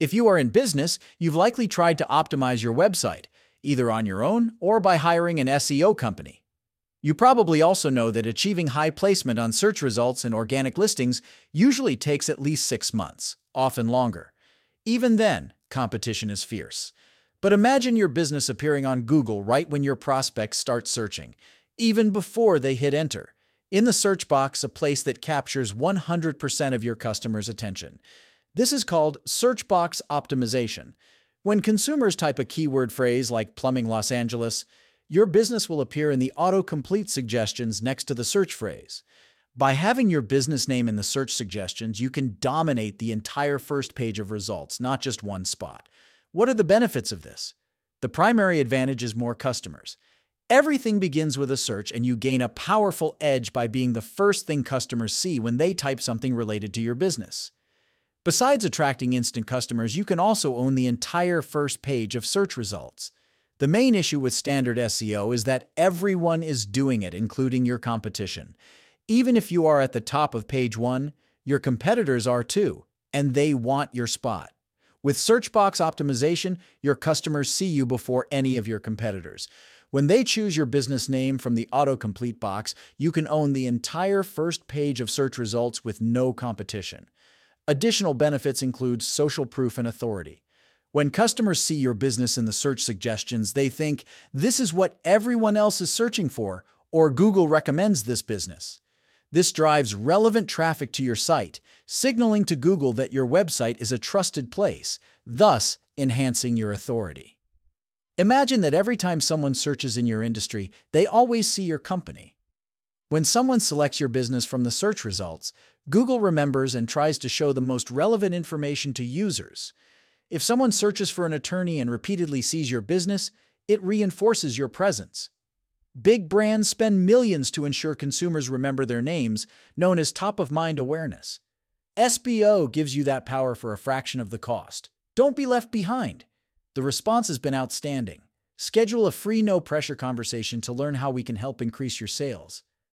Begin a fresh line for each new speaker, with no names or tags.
If you are in business, you've likely tried to optimize your website, either on your own or by hiring an SEO company. You probably also know that achieving high placement on search results and organic listings usually takes at least 6 months, often longer. Even then, competition is fierce. But imagine your business appearing on Google right when your prospects start searching, even before they hit enter. In the search box, a place that captures 100% of your customers' attention. This is called search box optimization. When consumers type a keyword phrase like plumbing Los Angeles, your business will appear in the autocomplete suggestions next to the search phrase. By having your business name in the search suggestions, you can dominate the entire first page of results, not just one spot. What are the benefits of this? The primary advantage is more customers. Everything begins with a search, and you gain a powerful edge by being the first thing customers see when they type something related to your business. Besides attracting instant customers, you can also own the entire first page of search results. The main issue with standard SEO is that everyone is doing it, including your competition. Even if you are at the top of page 1, your competitors are too, and they want your spot. With search box optimization, your customers see you before any of your competitors. When they choose your business name from the autocomplete box, you can own the entire first page of search results with no competition. Additional benefits include social proof and authority. When customers see your business in the search suggestions, they think, "This is what everyone else is searching for," or "Google recommends this business." This drives relevant traffic to your site, signaling to Google that your website is a trusted place, thus enhancing your authority. Imagine that every time someone searches in your industry, they always see your company. When someone selects your business from the search results, Google remembers and tries to show the most relevant information to users. If someone searches for an attorney and repeatedly sees your business, it reinforces your presence. Big brands spend millions to ensure consumers remember their names, known as top-of-mind awareness. SBO gives you that power for a fraction of the cost. Don't be left behind. The response has been outstanding. Schedule a free no-pressure conversation to learn how we can help increase your sales.